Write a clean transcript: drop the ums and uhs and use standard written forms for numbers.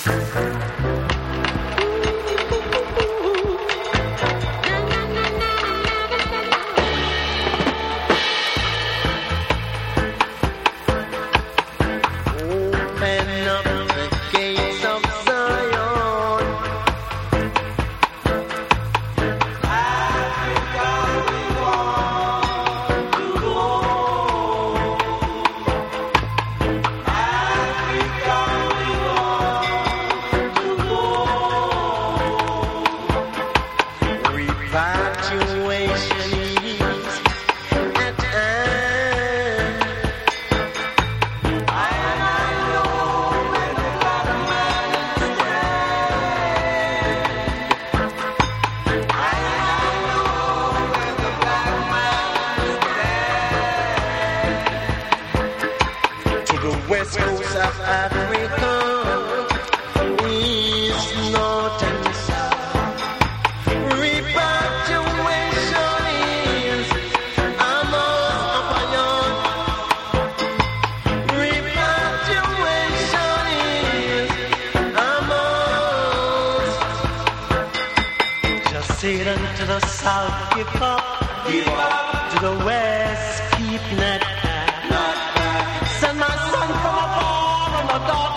West coast of Africa, east, north and south. Repatriation is a must upon you. Repatriation is a must. Just say it unto the south, give up, give up. To the west, keep not back. Send my son from afar on the dark.